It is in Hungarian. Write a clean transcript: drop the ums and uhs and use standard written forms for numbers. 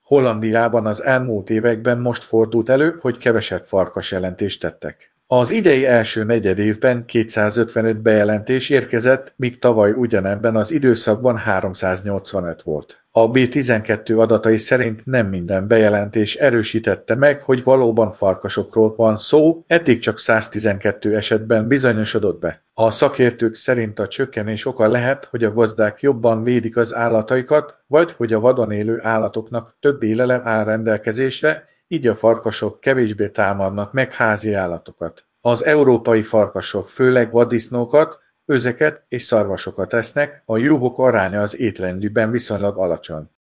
Hollandiában az elmúlt években most fordult elő, hogy kevesebb farkasjelentést tettek. Az idei első negyedévben 255 bejelentés érkezett, míg tavaly ugyanebben az időszakban 385 volt. A B12 adatai szerint nem minden bejelentés erősítette meg, hogy valóban farkasokról van szó, eddig csak 112 esetben bizonyosodott be. A szakértők szerint a csökkenés oka lehet, hogy a gazdák jobban védik az állataikat, vagy hogy a vadon élő állatoknak több élelem áll rendelkezésre, így a farkasok kevésbé támadnak meg házi állatokat. Az európai farkasok főleg vaddisznókat, özeket és szarvasokat esznek, a juhok aránya az étrendjükben viszonylag alacsony.